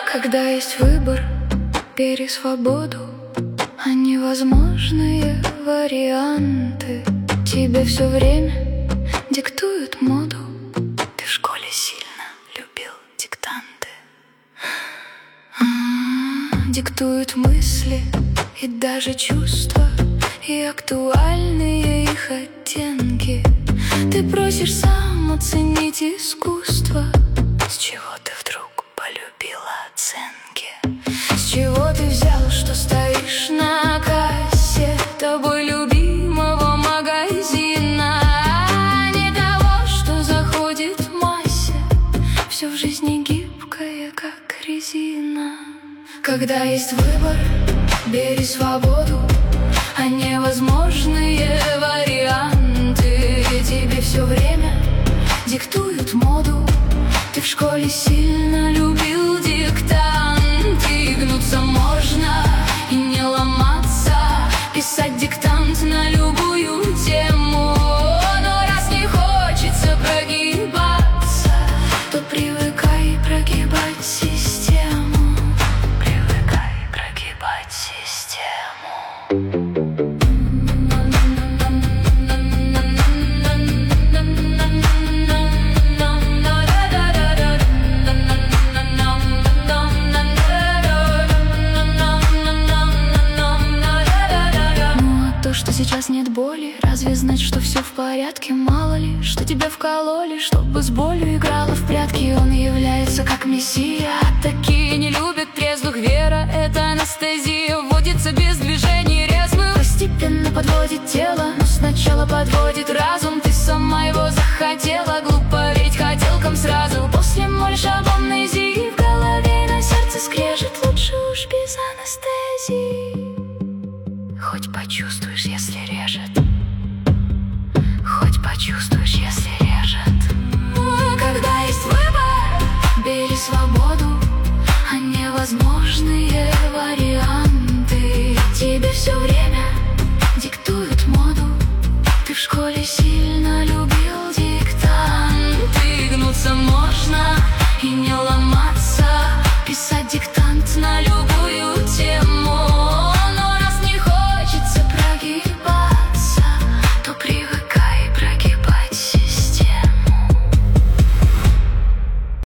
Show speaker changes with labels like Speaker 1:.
Speaker 1: Когда есть выбор, бери свободу, а невозможные варианты тебе все время диктуют моду. Ты в школе сильно любил диктанты. Диктуют мысли и даже чувства, и актуальные их оттенки. Ты просишь сам оценить искусство. С чего ты вдруг полюбил оценки? С чего ты взял, что стоишь на кассе тобой любимого магазина, а не того, что заходит в массе? Все в жизни гибкое, как резина. Когда есть выбор, бери свободу, а невозможные варианты тебе все время диктуют моду. Ты в школе сильно любил диктанты. Гнуться можно и не ломаться, писать диктант на любую тему. Но раз не хочется прогибаться, то привыкай прогибать систему. Привыкай прогибать систему. Что сейчас нет боли, разве знать, что все в порядке? Мало ли, что тебя вкололи, чтобы с болью играла в прятки. Он является как мессия, а такие не любят трезвых. Вера — это анестезия, вводится без движений резвых. Постепенно подводит тело, но сначала подводит разум. Ты сама его захотела, глупо верить хотелкам сразу. После молишь об амнезии, в голове и на сердце скрежет. Лучше уж без анестезии. Хоть почувствуешь, если режет. Хоть почувствуешь, если режет. Когда есть выбор, бери свободу, а невозможные варианты тебе все время диктуют моду. Ты в школе сильно любил диктанты. Гнуться можно и не ломаться,